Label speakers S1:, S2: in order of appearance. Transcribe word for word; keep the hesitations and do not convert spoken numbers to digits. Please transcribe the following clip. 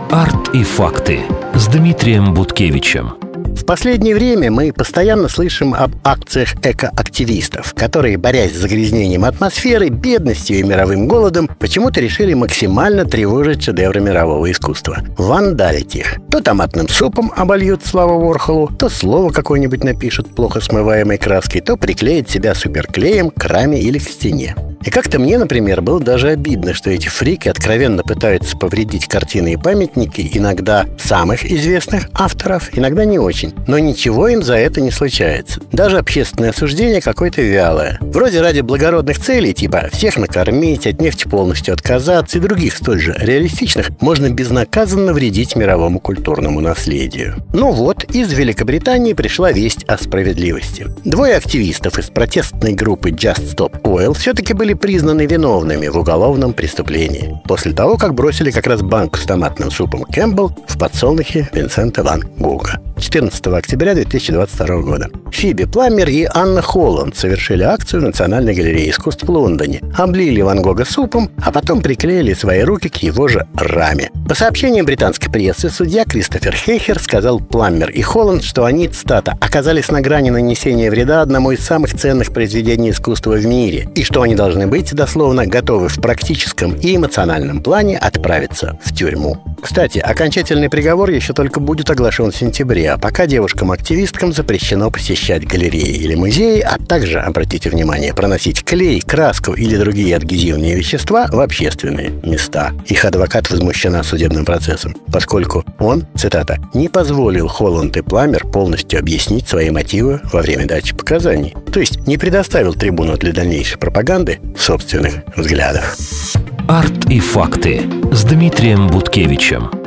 S1: Арт и факты с Дмитрием Буткевичем.
S2: В последнее время мы постоянно слышим об акциях экоактивистов, которые, борясь с загрязнением атмосферы, бедностью и мировым голодом, почему-то решили максимально тревожить шедевры мирового искусства. Вандалить их. То томатным супом обольют славу Ворхолу, то слово какое-нибудь напишут плохо смываемой краской, то приклеят себя суперклеем к раме или к стене. И как-то мне, например, было даже обидно, что эти фрики откровенно пытаются повредить картины и памятники иногда самых известных авторов, иногда не очень. Но ничего им за это не случается. Даже общественное осуждение какое-то вялое. Вроде ради благородных целей, типа всех накормить, от нефти полностью отказаться и других столь же реалистичных, можно безнаказанно вредить мировому культурному наследию. Ну вот, из Великобритании пришла весть о справедливости. Двое активистов из протестной группы Just Stop Oil все-таки были признаны виновными в уголовном преступлении после того, как бросили как раз банку с томатным супом Кэмпбелл в подсолнухе Винсента ван Гога. четырнадцатого октября две тысячи двадцать второго года. Фиби Пламмер и Анна Холланд совершили акцию в Национальной галерее искусств в Лондоне. Облили Ван Гога супом, а потом приклеили свои руки к его же раме. По сообщениям британской прессы, судья Кристофер Хейхер сказал Пламмер и Холланд, что они, цитата, «оказались на грани нанесения вреда одному из самых ценных произведений искусства в мире, и что они должны быть, дословно, готовы в практическом и эмоциональном плане отправиться в тюрьму». Кстати, окончательный приговор еще только будет оглашен в сентябре, а пока девушкам-активисткам запрещено посещать галереи или музеи, а также, обратите внимание, проносить клей, краску или другие адгезивные вещества в общественные места. Их адвокат возмущена судебным процессом, поскольку он, цитата, «не позволил Холланд и Пламмер полностью объяснить свои мотивы во время дачи показаний». То есть не предоставил трибуну для дальнейшей пропаганды собственных взглядов.
S1: Арт и факты с Дмитрием Буткевичем.